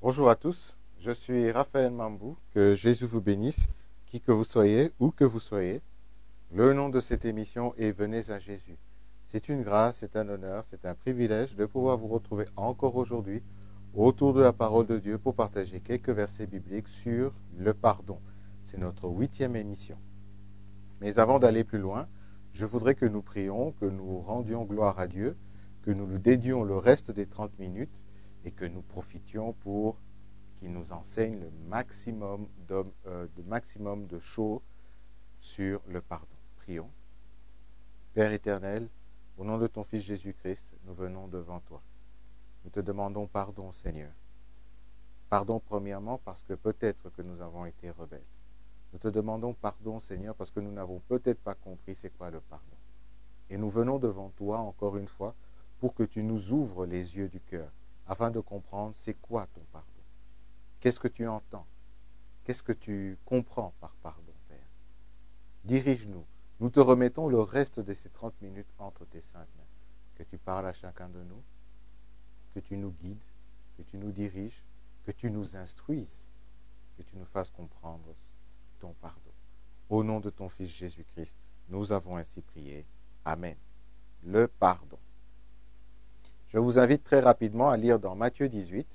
Bonjour à tous, je suis Raphaël Mambou, que Jésus vous bénisse, qui que vous soyez, où que vous soyez. Le nom de cette émission est Venez à Jésus. C'est une grâce, c'est un honneur, c'est un privilège de pouvoir vous retrouver encore aujourd'hui autour de la parole de Dieu pour partager quelques versets bibliques sur le pardon. C'est notre 8e émission. Mais avant d'aller plus loin, je voudrais que nous prions, que nous rendions gloire à Dieu, que nous lui dédions le reste des 30 minutes et que nous profitions pour qu'il nous enseigne le maximum de choses sur le pardon. Prions. Père éternel, au nom de ton Fils Jésus-Christ, nous venons devant toi. Nous te demandons pardon, Seigneur. Pardon premièrement parce que peut-être que nous avons été rebelles. Nous te demandons pardon, Seigneur, parce que nous n'avons peut-être pas compris c'est quoi le pardon. Et nous venons devant toi encore une fois pour que tu nous ouvres les yeux du cœur afin de comprendre c'est quoi ton pardon. Qu'est-ce que tu entends? Qu'est-ce que tu comprends par pardon, Père? Dirige-nous. Nous te remettons le reste de ces 30 minutes entre tes saintes mains. Que tu parles à chacun de nous, que tu nous guides, que tu nous diriges, que tu nous instruises, que tu nous fasses comprendre ton pardon. Au nom de ton Fils Jésus-Christ, nous avons ainsi prié. Amen. Le pardon. Je vous invite très rapidement à lire dans Matthieu 18.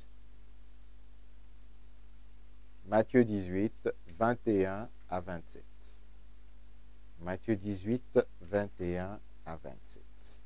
Matthieu 18, 21 à 27. Matthieu 18, 21 à 27.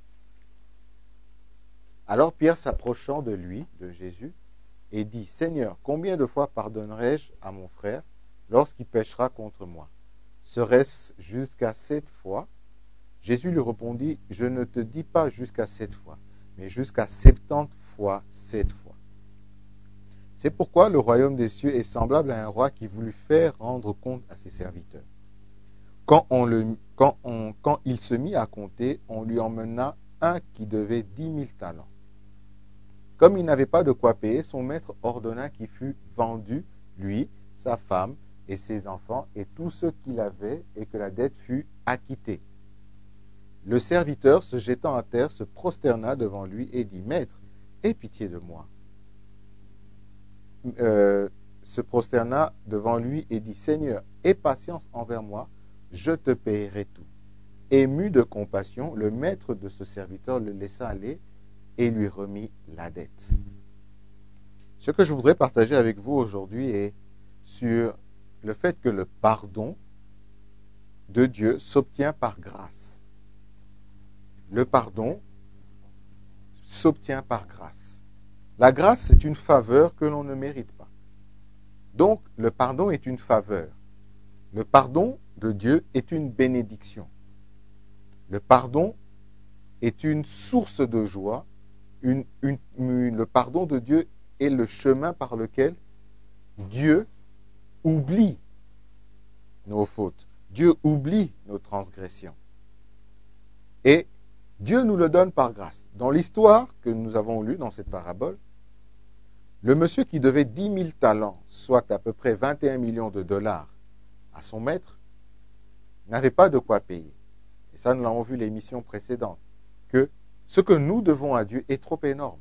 Alors Pierre s'approchant de lui, de Jésus, et dit, « Seigneur, combien de fois pardonnerai-je à mon frère lorsqu'il péchera contre moi? Serait-ce jusqu'à 7 fois ?» Jésus lui répondit, « Je ne te dis pas jusqu'à 7 fois, mais jusqu'à 70 fois 7 fois. » C'est pourquoi le royaume des cieux est semblable à un roi qui voulut faire rendre compte à ses serviteurs. Quand il se mit à compter, on lui emmena un qui devait 10 000 talents. Comme il n'avait pas de quoi payer, son maître ordonna qu'il fût vendu, lui, sa femme et ses enfants, et tout ce qu'il avait, et que la dette fût acquittée. Le serviteur, se jetant à terre, se prosterna devant lui et dit, « Maître, aie pitié de moi. » Se prosterna devant lui et dit, « Seigneur, aie patience envers moi, je te payerai tout. » Ému de compassion, le maître de ce serviteur le laissa aller et lui remit la dette. Ce que je voudrais partager avec vous aujourd'hui est sur le fait que le pardon de Dieu s'obtient par grâce. Le pardon s'obtient par grâce. La grâce, c'est une faveur que l'on ne mérite pas. Donc, le pardon est une faveur. Le pardon de Dieu est une bénédiction. Le pardon est une source de joie. Le pardon de Dieu est le chemin par lequel Dieu oublie nos fautes. Dieu oublie nos transgressions. Et Dieu nous le donne par grâce. Dans l'histoire que nous avons lue dans cette parabole, le monsieur qui devait 10 000 talents, soit à peu près 21 millions de dollars, à son maître, n'avait pas de quoi payer. Et ça, nous l'avons vu l'émission précédente, que ce que nous devons à Dieu est trop énorme.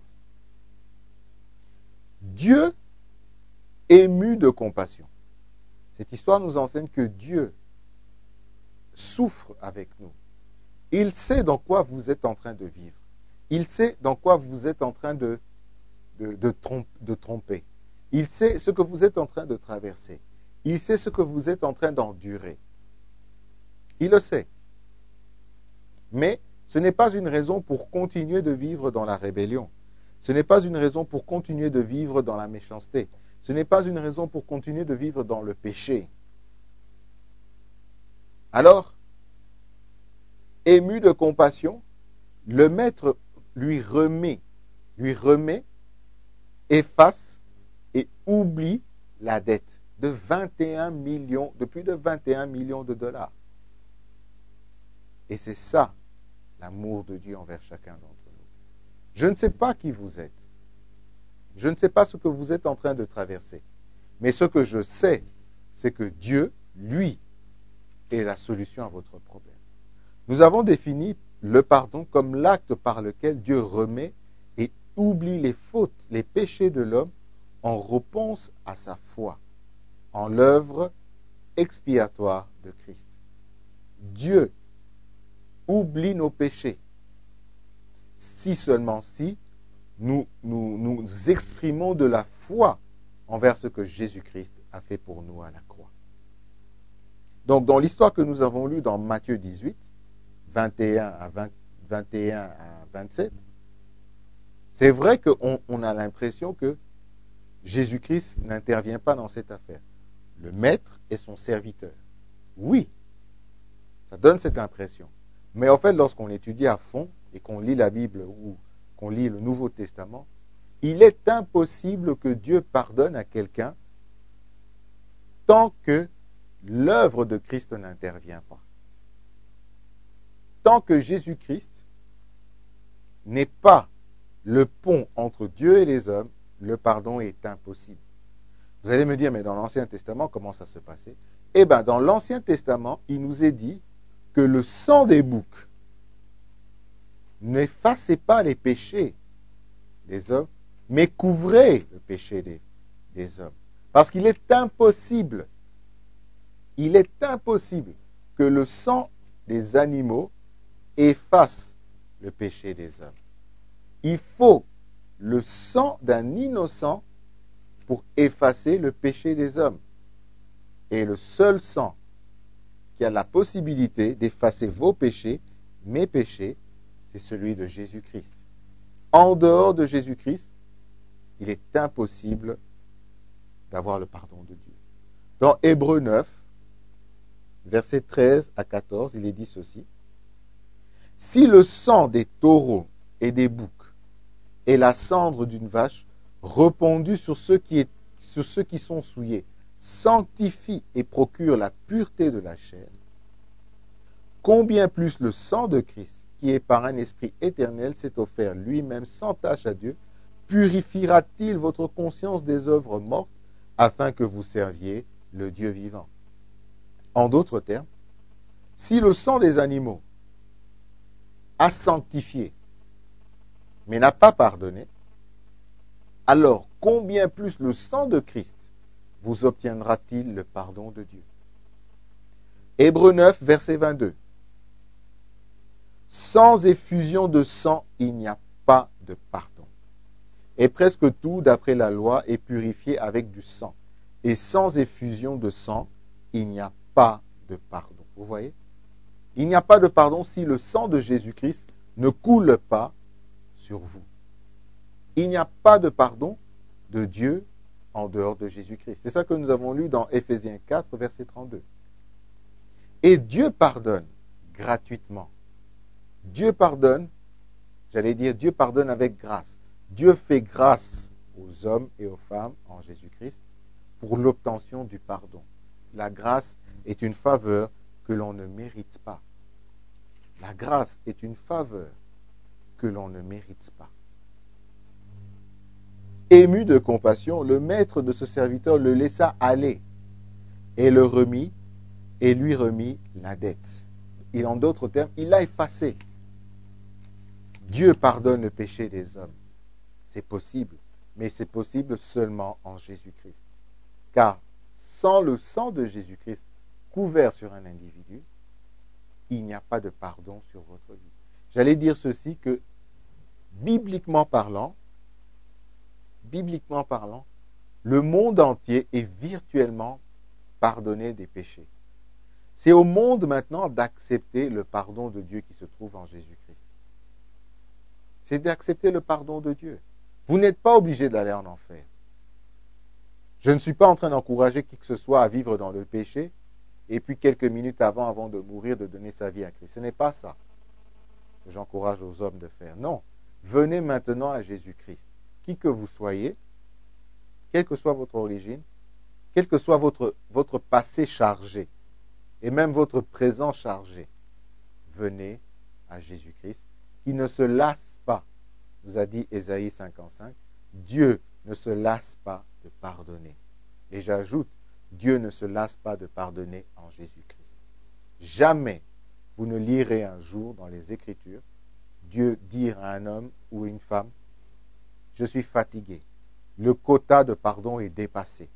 Dieu, ému de compassion. Cette histoire nous enseigne que Dieu souffre avec nous. Il sait dans quoi vous êtes en train de vivre. Il sait dans quoi vous êtes en train de tromper. Il sait ce que vous êtes en train de traverser. Il sait ce que vous êtes en train d'endurer. Il le sait. Mais ce n'est pas une raison pour continuer de vivre dans la rébellion. Ce n'est pas une raison pour continuer de vivre dans la méchanceté. Ce n'est pas une raison pour continuer de vivre dans le péché. Alors, ému de compassion, le maître lui remet, efface et oublie la dette de plus de 21 millions de dollars. Et c'est ça, l'amour de Dieu envers chacun d'entre nous. Je ne sais pas qui vous êtes. Je ne sais pas ce que vous êtes en train de traverser. Mais ce que je sais, c'est que Dieu, lui, est la solution à votre problème. Nous avons défini le pardon comme l'acte par lequel Dieu remet et oublie les fautes, les péchés de l'homme on repense à sa foi en l'œuvre expiatoire de Christ. Dieu oublie nos péchés si seulement si nous exprimons de la foi envers ce que Jésus-Christ a fait pour nous à la croix. Donc, dans l'histoire que nous avons lue dans Matthieu 18, 21 à 27, c'est vrai qu'on a l'impression que Jésus-Christ n'intervient pas dans cette affaire. Le maître est son serviteur. Oui, ça donne cette impression. Mais en fait, lorsqu'on étudie à fond et qu'on lit la Bible ou qu'on lit le Nouveau Testament, il est impossible que Dieu pardonne à quelqu'un tant que l'œuvre de Christ n'intervient pas. Tant que Jésus-Christ n'est pas le pont entre Dieu et les hommes, le pardon est impossible. Vous allez me dire, mais dans l'Ancien Testament, comment ça se passait? Eh bien, dans l'Ancien Testament, il nous est dit que le sang des boucs n'effaçait pas les péchés des hommes, mais couvrait le péché des hommes. Parce qu'il est impossible que le sang des animaux efface le péché des hommes. Il faut le sang d'un innocent pour effacer le péché des hommes. Et le seul sang qui a la possibilité d'effacer vos péchés, mes péchés, c'est celui de Jésus-Christ. En dehors de Jésus-Christ, il est impossible d'avoir le pardon de Dieu. Dans Hébreux 9, versets 13 à 14, il est dit ceci. Si le sang des taureaux et des boucs et la cendre d'une vache répandue sur ceux qui sont souillés sanctifie et procure la pureté de la chair, combien plus le sang de Christ, qui est par un esprit éternel, s'est offert lui-même sans tache à Dieu, purifiera-t-il votre conscience des œuvres mortes, afin que vous serviez le Dieu vivant? En d'autres termes, si le sang des animaux a sanctifié, mais n'a pas pardonné, alors combien plus le sang de Christ vous obtiendra-t-il le pardon de Dieu? Hébreux 9, verset 22. Sans effusion de sang, il n'y a pas de pardon. Et presque tout, d'après la loi, est purifié avec du sang. Et sans effusion de sang, il n'y a pas de pardon. Vous voyez? Il n'y a pas de pardon si le sang de Jésus-Christ ne coule pas sur vous. Il n'y a pas de pardon de Dieu en dehors de Jésus-Christ. C'est ça que nous avons lu dans Éphésiens 4, verset 32. Et Dieu pardonne gratuitement. Dieu pardonne, Dieu pardonne avec grâce. Dieu fait grâce aux hommes et aux femmes en Jésus-Christ pour l'obtention du pardon. La grâce est une faveur que l'on ne mérite pas. La grâce est une faveur que l'on ne mérite pas. Ému de compassion, le maître de ce serviteur le laissa aller et lui remit la dette. Et en d'autres termes, il l'a effacé. Dieu pardonne le péché des hommes. C'est possible, mais c'est possible seulement en Jésus-Christ. Car sans le sang de Jésus-Christ couvert sur un individu, il n'y a pas de pardon sur votre vie. J'allais dire ceci que, bibliquement parlant, le monde entier est virtuellement pardonné des péchés. C'est au monde maintenant d'accepter le pardon de Dieu qui se trouve en Jésus-Christ. C'est d'accepter le pardon de Dieu. Vous n'êtes pas obligé d'aller en enfer. Je ne suis pas en train d'encourager qui que ce soit à vivre dans le péché et puis quelques minutes avant de mourir, de donner sa vie à Christ. Ce n'est pas ça que j'encourage aux hommes de faire. Non, venez maintenant à Jésus-Christ. Qui que vous soyez, quelle que soit votre origine, quel que soit votre passé chargé, et même votre présent chargé, venez à Jésus-Christ, qui ne se lasse pas, nous a dit Ésaïe 55, Dieu ne se lasse pas de pardonner. Et j'ajoute, Dieu ne se lasse pas de pardonner en Jésus-Christ. Jamais vous ne lirez un jour dans les Écritures Dieu dire à un homme ou une femme, je suis fatigué, le quota de pardon est dépassé.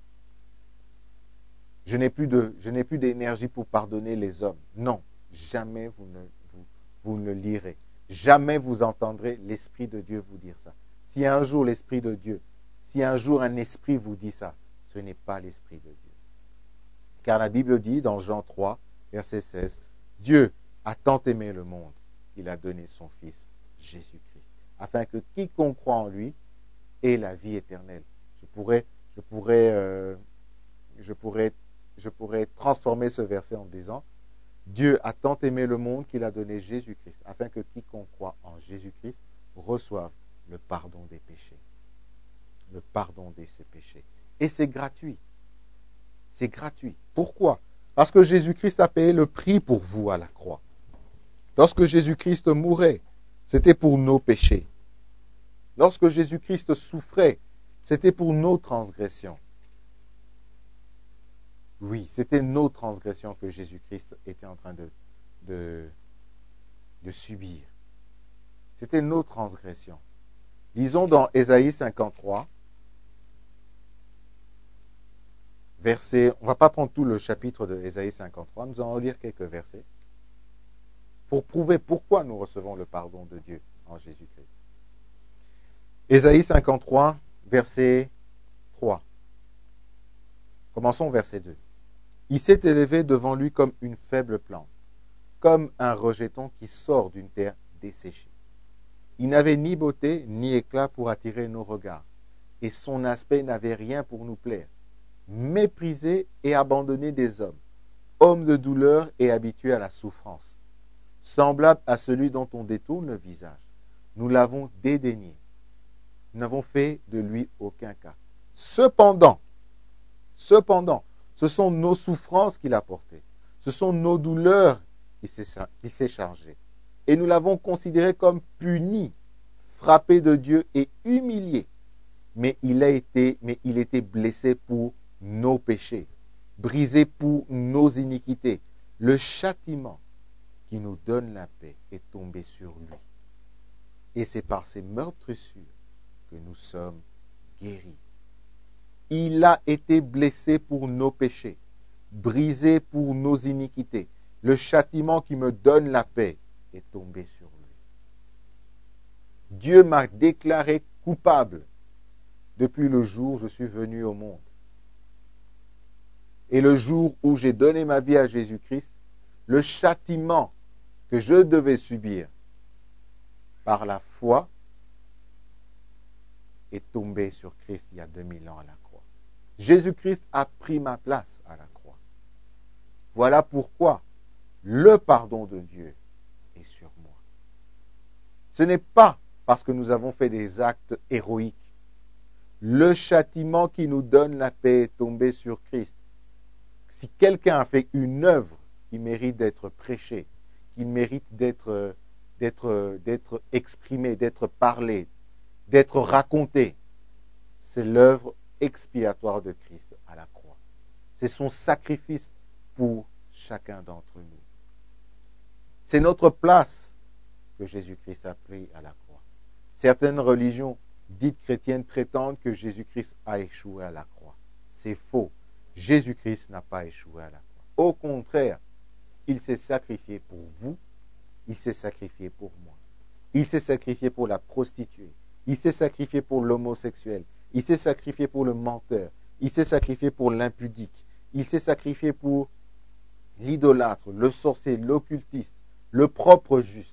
Je n'ai plus d'énergie pour pardonner les hommes. Non, jamais vous ne le lirez. Jamais vous entendrez l'Esprit de Dieu vous dire ça. Si un jour l'Esprit de Dieu, si un jour un esprit vous dit ça, ce n'est pas l'Esprit de Dieu. Car la Bible dit dans Jean 3, verset 16, Dieu a tant aimé le monde qu'il a donné son Fils, Jésus-Christ, afin que quiconque croit en lui ait la vie éternelle. Je pourrais transformer ce verset en disant, Dieu a tant aimé le monde qu'il a donné Jésus-Christ, afin que quiconque croit en Jésus-Christ reçoive le pardon des péchés. Le pardon de ses péchés. Et c'est gratuit. C'est gratuit. Pourquoi? Parce que Jésus-Christ a payé le prix pour vous à la croix. Lorsque Jésus-Christ mourait, c'était pour nos péchés. Lorsque Jésus-Christ souffrait, c'était pour nos transgressions. Oui, c'était nos transgressions que Jésus-Christ était en train de subir. C'était nos transgressions. Lisons dans Ésaïe 53, verset, on ne va pas prendre tout le chapitre de Ésaïe 53, nous allons lire quelques versets pour prouver pourquoi nous recevons le pardon de Dieu en Jésus-Christ. Ésaïe 53, verset 3. Commençons au verset 2. Il s'est élevé devant lui comme une faible plante, comme un rejeton qui sort d'une terre desséchée. Il n'avait ni beauté ni éclat pour attirer nos regards, et son aspect n'avait rien pour nous plaire. Méprisé et abandonné des hommes, homme de douleur et habitué à la souffrance, semblable à celui dont on détourne le visage. Nous l'avons dédaigné. Nous n'avons fait de lui aucun cas. Cependant, ce sont nos souffrances qu'il a portées. Ce sont nos douleurs qu'il s'est chargé. Et nous l'avons considéré comme puni, frappé de Dieu et humilié. Mais il était blessé pour nos péchés, brisé pour nos iniquités. Le châtiment qui nous donne la paix est tombé sur lui. Et c'est par ses meurtrissures que nous sommes guéris. Il a été blessé pour nos péchés, brisé pour nos iniquités. Le châtiment qui me donne la paix est tombé sur lui. Dieu m'a déclaré coupable depuis le jour où je suis venu au monde. Et le jour où j'ai donné ma vie à Jésus-Christ, le châtiment que je devais subir par la foi est tombé sur Christ il y a 2000 ans à la croix. Jésus-Christ a pris ma place à la croix. Voilà pourquoi le pardon de Dieu est sur moi. Ce n'est pas parce que nous avons fait des actes héroïques. Le châtiment qui nous donne la paix est tombé sur Christ. Si quelqu'un a fait une œuvre qui mérite d'être prêchée, qui mérite d'être exprimée, d'être parlée, d'être racontée, c'est l'œuvre expiatoire de Christ à la croix. C'est son sacrifice pour chacun d'entre nous. C'est notre place que Jésus-Christ a pris à la croix. Certaines religions dites chrétiennes prétendent que Jésus-Christ a échoué à la croix. C'est faux. Jésus-Christ n'a pas échoué à la croix. Au contraire, il s'est sacrifié pour vous, il s'est sacrifié pour moi. Il s'est sacrifié pour la prostituée, il s'est sacrifié pour l'homosexuel, il s'est sacrifié pour le menteur, il s'est sacrifié pour l'impudique, il s'est sacrifié pour l'idolâtre, le sorcier, l'occultiste, le propre juste.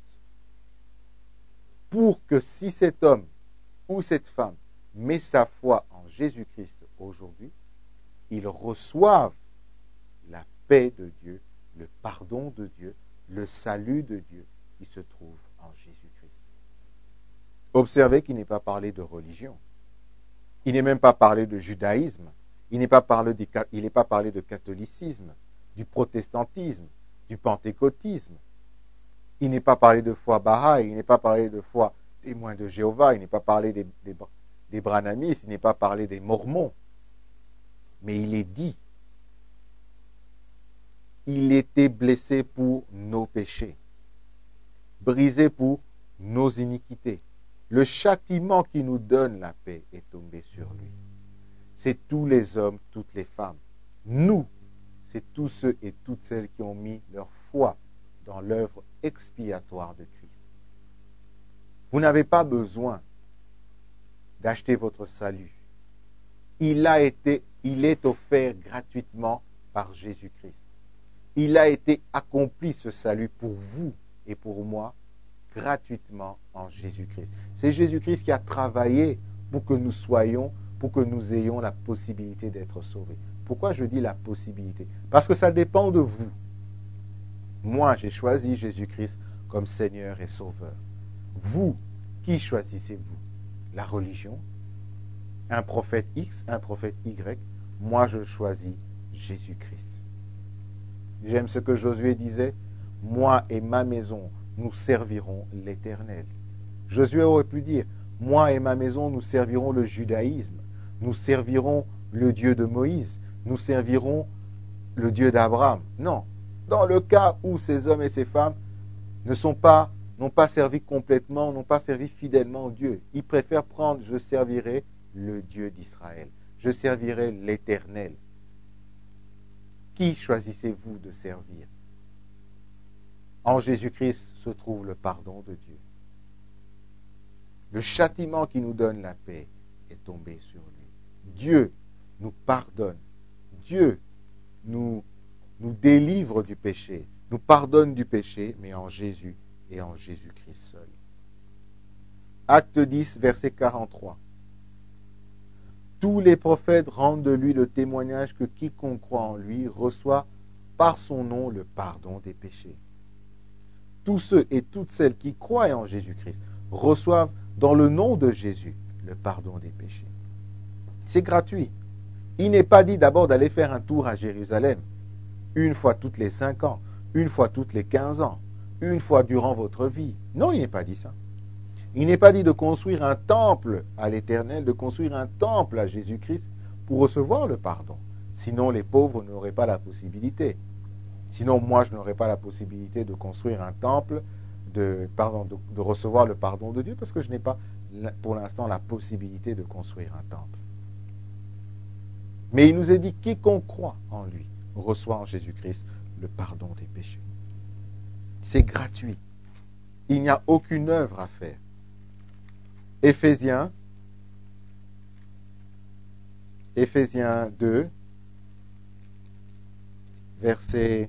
Pour que si cet homme ou cette femme met sa foi en Jésus-Christ aujourd'hui, il reçoive la paix de Dieu, le pardon de Dieu, le salut de Dieu qui se trouve en Jésus-Christ. Observez qu'il n'est pas parlé de religion. Il n'est même pas parlé de judaïsme. Il n'est pas parlé de catholicisme, du protestantisme, du pentecôtisme. Il n'est pas parlé de foi Baha'i, il n'est pas parlé de foi témoin de Jéhovah, il n'est pas parlé des branhamistes, il n'est pas parlé des mormons. Mais il est dit, il était blessé pour nos péchés, brisé pour nos iniquités. Le châtiment qui nous donne la paix est tombé sur lui. C'est tous les hommes, toutes les femmes. Nous, c'est tous ceux et toutes celles qui ont mis leur foi dans l'œuvre expiatoire de Christ. Vous n'avez pas besoin d'acheter votre salut. Il est offert gratuitement par Jésus-Christ. Il a été accompli, ce salut, pour vous et pour moi, gratuitement en Jésus-Christ. C'est Jésus-Christ qui a travaillé pour que nous soyons, pour que nous ayons la possibilité d'être sauvés. Pourquoi je dis la possibilité? Parce que ça dépend de vous. Moi, j'ai choisi Jésus-Christ comme Seigneur et Sauveur. Vous, qui choisissez-vous? La religion? Un prophète X, un prophète Y? Moi, je choisis Jésus-Christ. J'aime ce que Josué disait. Moi et ma maison, nous servirons l'Éternel. Josué aurait pu dire, moi et ma maison, nous servirons le judaïsme. Nous servirons le Dieu de Moïse. Nous servirons le Dieu d'Abraham. Non. Dans le cas où ces hommes et ces femmes n'ont pas servi complètement, n'ont pas servi fidèlement Dieu, ils préfèrent prendre, je servirai le Dieu d'Israël. Je servirai l'Éternel. Qui choisissez-vous de servir? En Jésus-Christ se trouve le pardon de Dieu. Le châtiment qui nous donne la paix est tombé sur lui. Dieu nous pardonne. Dieu nous délivre du péché, nous pardonne du péché, mais en Jésus et en Jésus-Christ seul. Acte 10, verset 43. Tous les prophètes rendent de lui le témoignage que quiconque croit en lui reçoit par son nom le pardon des péchés. Tous ceux et toutes celles qui croient en Jésus-Christ reçoivent dans le nom de Jésus le pardon des péchés. C'est gratuit. Il n'est pas dit d'abord d'aller faire un tour à Jérusalem, une fois toutes les 5 ans, une fois toutes les 15 ans, une fois durant votre vie. Non, il n'est pas dit ça. Il n'est pas dit de construire un temple à l'Éternel, de construire un temple à Jésus-Christ pour recevoir le pardon. Sinon, les pauvres n'auraient pas la possibilité. Sinon, moi, je n'aurais pas la possibilité de construire un temple, de recevoir le pardon de Dieu, parce que je n'ai pas, pour l'instant, la possibilité de construire un temple. Mais il nous est dit, quiconque croit en lui reçoit en Jésus-Christ le pardon des péchés. C'est gratuit. Il n'y a aucune œuvre à faire. Éphésiens 2, verset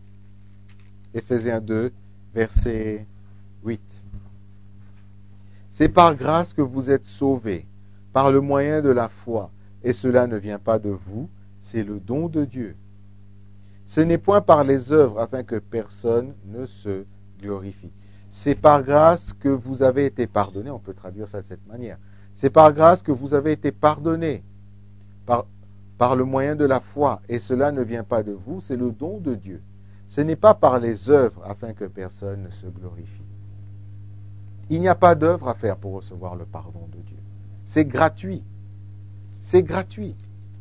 8. C'est par grâce que vous êtes sauvés, par le moyen de la foi, et cela ne vient pas de vous, c'est le don de Dieu. Ce n'est point par les œuvres afin que personne ne se glorifie. C'est par grâce que vous avez été pardonnés, on peut traduire ça de cette manière. C'est par grâce que vous avez été pardonnés par le moyen de la foi, et cela ne vient pas de vous, c'est le don de Dieu. Ce n'est pas par les œuvres afin que personne ne se glorifie. Il n'y a pas d'œuvre à faire pour recevoir le pardon de Dieu. C'est gratuit. C'est gratuit.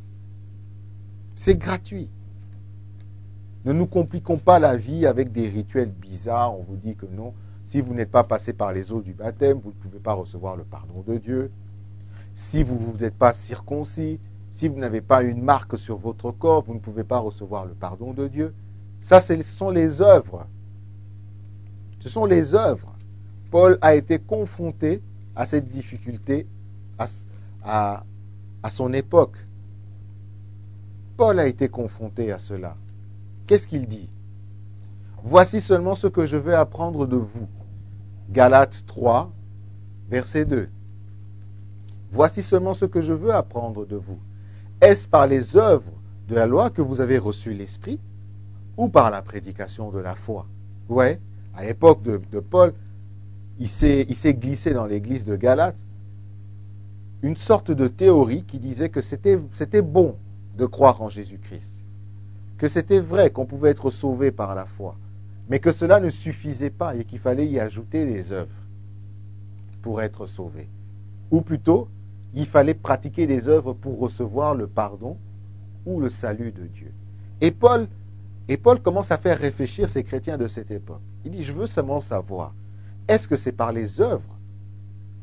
C'est gratuit. Ne nous compliquons pas la vie avec des rituels bizarres. On vous dit que non, si vous n'êtes pas passé par les eaux du baptême, vous ne pouvez pas recevoir le pardon de Dieu. Si vous n'êtes pas circoncis, si vous n'avez pas une marque sur votre corps, vous ne pouvez pas recevoir le pardon de Dieu. Ça, ce sont les œuvres. Ce sont les œuvres. Paul a été confronté à cette difficulté à son époque. Paul a été confronté à cela. Qu'est-ce qu'il dit? Voici seulement ce que je veux apprendre de vous. Galates 3, verset 2. Voici seulement ce que je veux apprendre de vous. Est-ce par les œuvres de la loi que vous avez reçu l'Esprit ou par la prédication de la foi? Ouais, à l'époque de Paul, il s'est glissé dans l'église de Galate une sorte de théorie qui disait que c'était bon de croire en Jésus-Christ, que c'était vrai qu'on pouvait être sauvé par la foi, mais que cela ne suffisait pas et qu'il fallait y ajouter des œuvres pour être sauvé. Ou plutôt, il fallait pratiquer des œuvres pour recevoir le pardon ou le salut de Dieu. Et Paul commence à faire réfléchir ces chrétiens de cette époque. Il dit, je veux seulement savoir, est-ce que c'est par les œuvres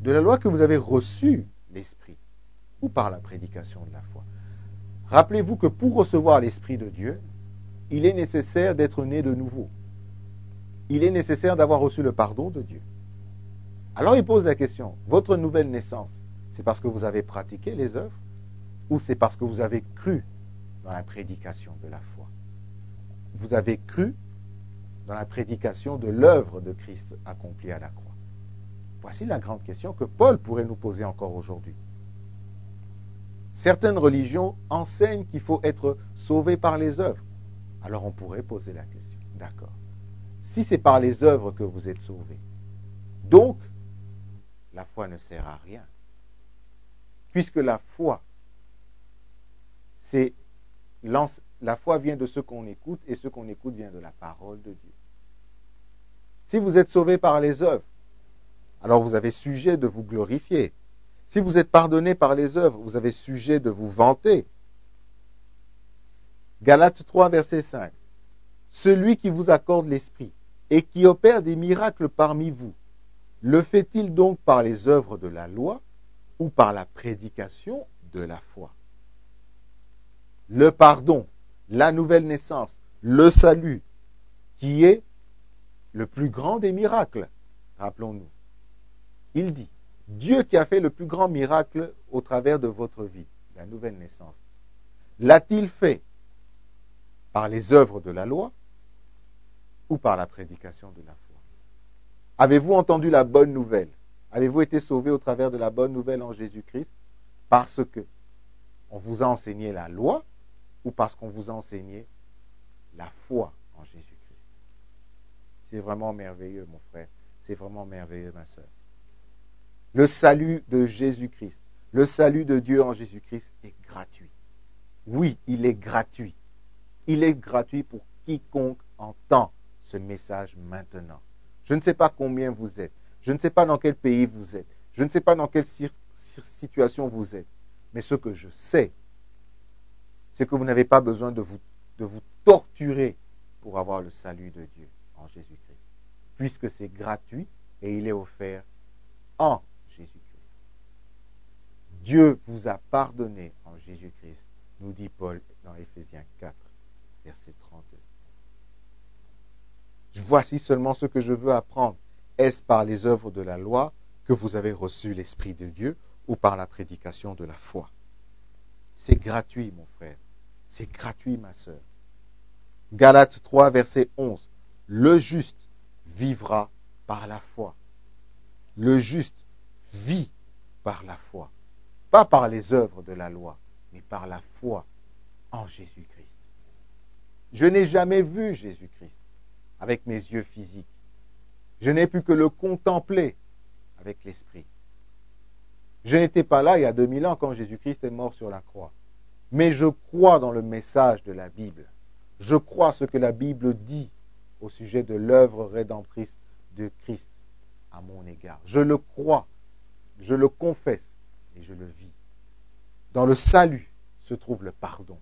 de la loi que vous avez reçu l'Esprit ou par la prédication de la foi. Rappelez-vous que pour recevoir l'Esprit de Dieu, il est nécessaire d'être né de nouveau. Il est nécessaire d'avoir reçu le pardon de Dieu. Alors il pose la question, votre nouvelle naissance, c'est parce que vous avez pratiqué les œuvres ou c'est parce que vous avez cru dans la prédication de la foi? Vous avez cru dans la prédication de l'œuvre de Christ accomplie à la croix. Voici la grande question que Paul pourrait nous poser encore aujourd'hui. Certaines religions enseignent qu'il faut être sauvé par les œuvres. Alors on pourrait poser la question, d'accord. Si c'est par les œuvres que vous êtes sauvés, donc la foi ne sert à rien. Puisque la foi, la foi vient de ce qu'on écoute et ce qu'on écoute vient de la parole de Dieu. Si vous êtes sauvés par les œuvres, alors vous avez sujet de vous glorifier. Si vous êtes pardonné par les œuvres, vous avez sujet de vous vanter. Galates 3, verset 5. Celui qui vous accorde l'Esprit et qui opère des miracles parmi vous, le fait-il donc par les œuvres de la loi ou par la prédication de la foi? Le pardon, la nouvelle naissance, le salut, qui est le plus grand des miracles, rappelons-nous. Il dit, Dieu qui a fait le plus grand miracle au travers de votre vie, la nouvelle naissance, l'a-t-il fait par les œuvres de la loi ou par la prédication de la foi? Avez-vous entendu la bonne nouvelle? Avez-vous été sauvé au travers de la bonne nouvelle en Jésus-Christ parce que on vous a enseigné la loi ou parce qu'on vous a enseigné la foi en Jésus-Christ? C'est vraiment merveilleux, mon frère. C'est vraiment merveilleux, ma sœur. Le salut de Jésus-Christ, le salut de Dieu en Jésus-Christ est gratuit. Oui, il est gratuit. Il est gratuit pour quiconque entend ce message maintenant. Je ne sais pas combien vous êtes. Je ne sais pas dans quel pays vous êtes. Je ne sais pas dans quelle situation vous êtes. Mais ce que je sais, c'est que vous n'avez pas besoin de vous torturer pour avoir le salut de Dieu en Jésus-Christ. Puisque c'est gratuit et il est offert en Jésus-Christ. Dieu vous a pardonné en Jésus-Christ, nous dit Paul dans Éphésiens 4, verset 32. Voici seulement ce que je veux apprendre. Est-ce par les œuvres de la loi que vous avez reçu l'Esprit de Dieu ou par la prédication de la foi? C'est gratuit, mon frère. C'est gratuit, ma sœur. Galates 3, verset 11. Le juste vivra par la foi. Le juste vit par la foi. Pas par les œuvres de la loi, mais par la foi en Jésus-Christ. Je n'ai jamais vu Jésus-Christ avec mes yeux physiques. Je n'ai pu que le contempler avec l'esprit. Je n'étais pas là il y a 2000 ans quand Jésus-Christ est mort sur la croix. Mais je crois dans le message de la Bible. Je crois ce que la Bible dit au sujet de l'œuvre rédemptrice de Christ à mon égard. Je le crois, je le confesse et je le vis. Dans le salut se trouve le pardon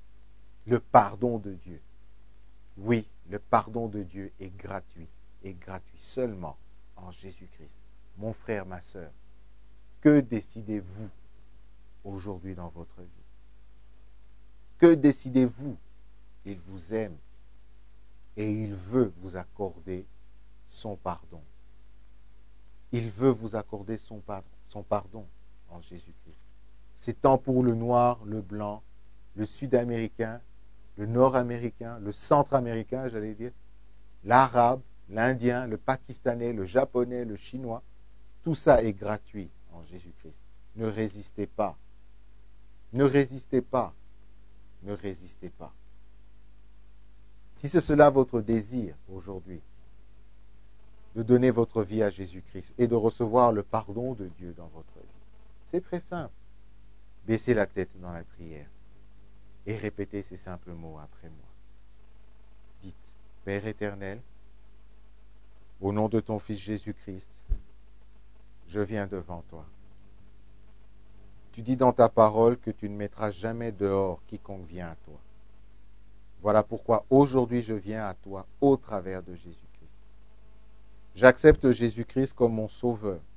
de Dieu. Oui, le pardon de Dieu est gratuit seulement en Jésus-Christ. Mon frère, ma sœur, que décidez-vous aujourd'hui dans votre vie? Que décidez-vous? Il vous aime et il veut vous accorder son pardon. Il veut vous accorder son pardon en Jésus-Christ. C'est tant pour le noir, le blanc, le sud-américain, le nord-américain, le centre-américain, j'allais dire, l'arabe, l'indien, le pakistanais, le japonais, le chinois. Tout ça est gratuit en Jésus-Christ. Ne résistez pas. Ne résistez pas. Ne résistez pas. Si c'est cela votre désir aujourd'hui, de donner votre vie à Jésus-Christ et de recevoir le pardon de Dieu dans votre vie, c'est très simple. Baissez la tête dans la prière et répétez ces simples mots après moi. Dites, Père éternel, au nom de ton Fils Jésus-Christ, je viens devant toi. Tu dis dans ta parole que tu ne mettras jamais dehors quiconque vient à toi. Voilà pourquoi aujourd'hui je viens à toi au travers de Jésus-Christ. J'accepte Jésus-Christ comme mon sauveur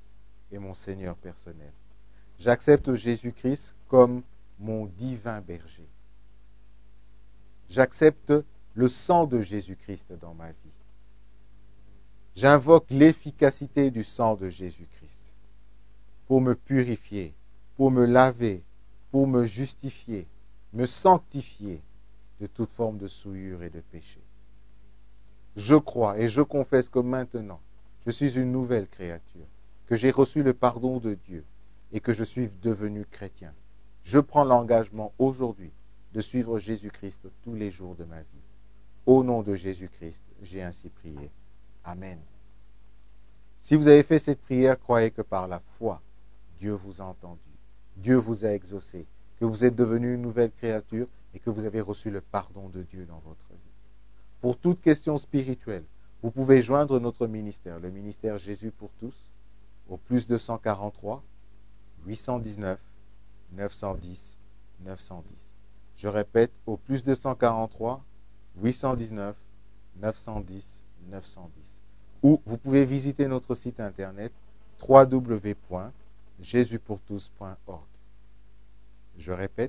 et mon Seigneur personnel. J'accepte Jésus-Christ comme mon divin berger. J'accepte le sang de Jésus-Christ dans ma vie. J'invoque l'efficacité du sang de Jésus-Christ pour me purifier, pour me laver, pour me justifier, me sanctifier de toute forme de souillure et de péché. Je crois et je confesse que maintenant, je suis une nouvelle créature, que j'ai reçu le pardon de Dieu et que je suis devenu chrétien. Je prends l'engagement aujourd'hui de suivre Jésus-Christ tous les jours de ma vie. Au nom de Jésus-Christ, j'ai ainsi prié. Amen. Si vous avez fait cette prière, croyez que par la foi, Dieu vous a entendu, Dieu vous a exaucé, que vous êtes devenu une nouvelle créature et que vous avez reçu le pardon de Dieu dans votre vie. Pour toute question spirituelle, vous pouvez joindre notre ministère, le ministère Jésus pour tous, au plus 243 819 910 910. Je répète, au plus 243 819 910 910. Ou vous pouvez visiter notre site internet www.jesuspourtous.org. Je répète,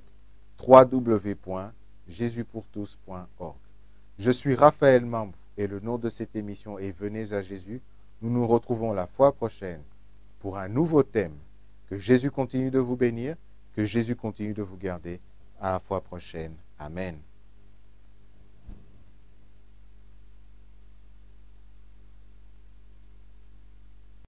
www.jesuspourtous.org. Je suis Raphaël Mambou et le nom de cette émission est Venez à Jésus. Nous nous retrouvons la fois prochaine pour un nouveau thème. Que Jésus continue de vous bénir, que Jésus continue de vous garder. À la fois prochaine. Amen.